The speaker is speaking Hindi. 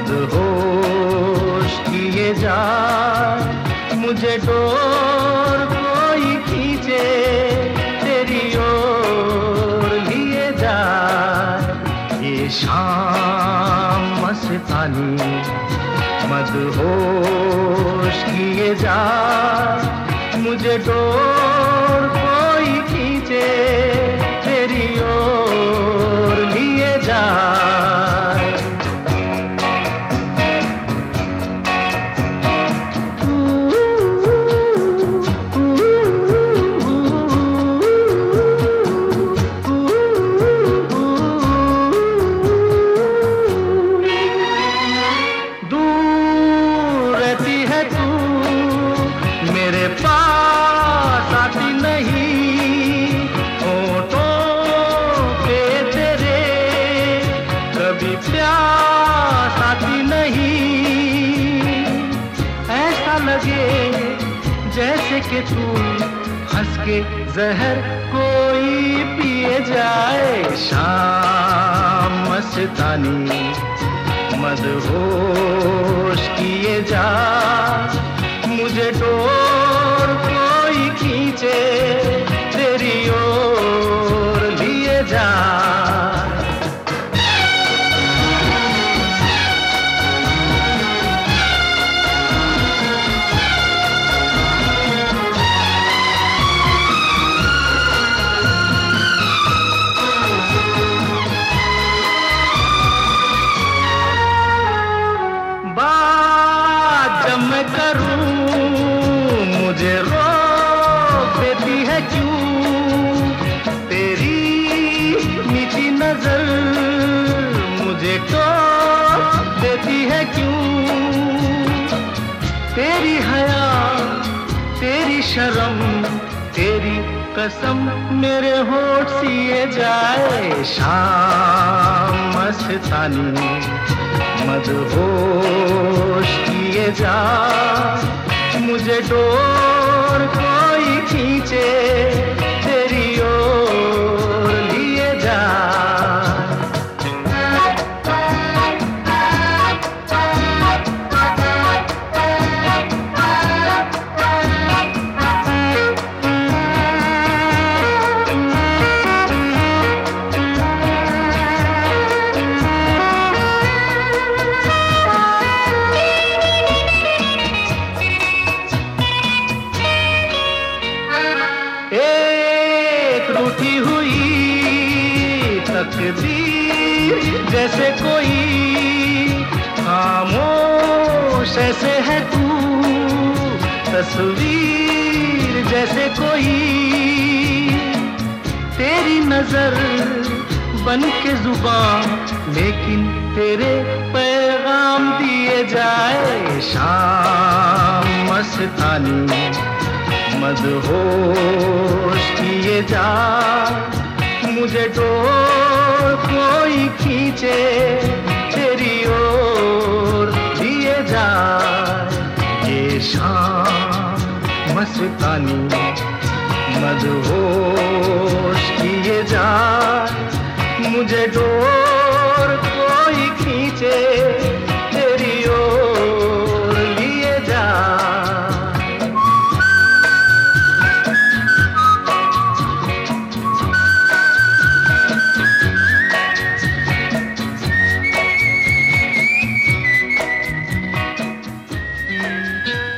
मदहोश किए जा, मुझे डोर कोई खींचे तेरी ओर लिए जा। ये शाम मस्तानी मदहोश किए जा, मुझे डोर कोई खींचे तेरी ओर लिए जा। प्यास आती नहीं, ऐसा लगे जैसे कि तू हंस के जहर कोई पिए जाए। शाम मस्तानी मदहोश किए जा, मुझे डोर कोई खींचे तेरी ओर लिए जा। जब मैं करूं मुझे रोक देती है क्यों तेरी मीठी नजर, मुझे टोक देती है क्यों तेरी हया तेरी शर्म तेरी कसम मेरे होठ सिए जाए। शाम मस्तानी मदहोश किए जा, मुझे डोर कोई खींचे तेरी ओर लिए जा। रूठी हुई तकदीर जैसे कोई खामोश ऐसे है तू, तस्वीर जैसे कोई तेरी नजर बन के जुबान, लेकिन तेरे पैगाम दिए जाए। शाम मस्तानी मदहोश किए जा, मुझे डोर कोई खींचे तेरी ओर लिए जा। ये शाम मस्तानी मदहोश किए जा, मुझे डोर कोई खींचे